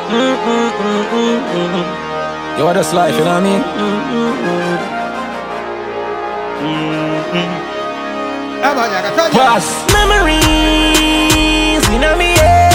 Yo, that's life, you know what I mean? Past memories in me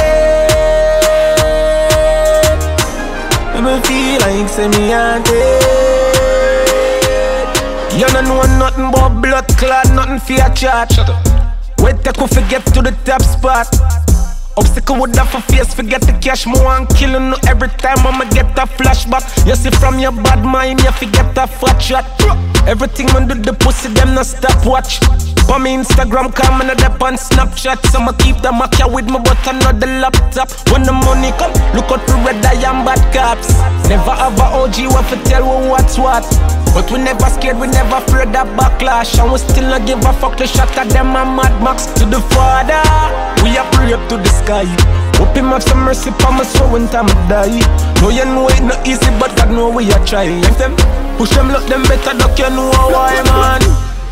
head. Make me feel like say me and dead. You don't know nothing but blood clot, nothing for your chat. Shut up. Wait till we forget to the top spot. Obstacle would have a face, forget the cash. More and killing no every time I'ma get a flashback. You see from your bad mind, you forget a fat shot. Everything man do the pussy, them no stop watch. On me Instagram, come and up on Snapchat. So I'ma keep the Mac with me, but another laptop. When the money come, look out for red eye and bad cops. Never have a OG what to tell we what's what. But we never scared, we never afraid of backlash. And we still not give a fuck the shot at them and Mad Max. To the Father, we are pray up to the sky. Hope him have some mercy for my soul when time I die. No you know it not easy, but God know we are trying. If them push them, look them better, duck you know why man.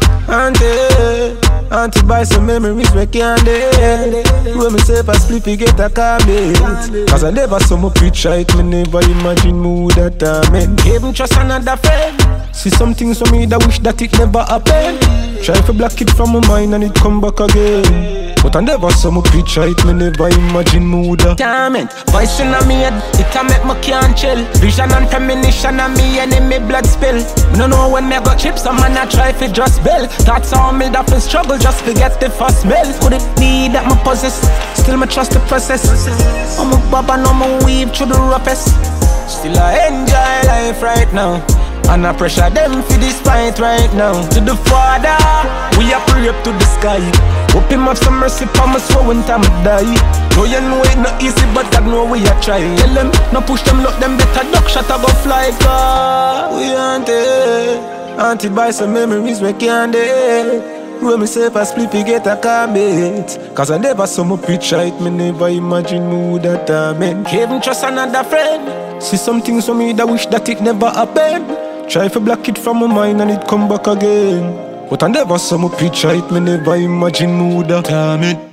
Auntie buy some memories we can't dead. When me say pass sleep, you get a comment. Cause I never saw me preach right, me never imagine me would that time. Even trust another friend. See some things for me that wish that it never happened. Try to block it from my mind and it come back again. But I never saw me preach right, me never imagine me would that. Damn it, voice in me head, it a make me can't chill. Vision and premonition and me enemy blood spill. Me no know when me got chips, some man I try to just bill. Thoughts all me up in struggle, just forget the first bill. Could it be that me possess, still me trust the process. I'm a baba, no me weave through the roughest. Still I enjoy life right now. And I pressure them for this fight right now. To the Father, we are pray up to the sky. Hope him have some mercy for my soul when time I die. No you know it not easy, but God know we are trying. Tell them, no push them, look them better duck shot I go fly car. We auntie buy some memories we can't dead. When me say pass sleep, you get a comment. Cause I never saw me preach right, me never imagine me would that time. Even trust another friend. See some things for me that wish that it never happened. Try to block it from my mind and it come back again. But I never saw me preach right, me never imagine me would that time.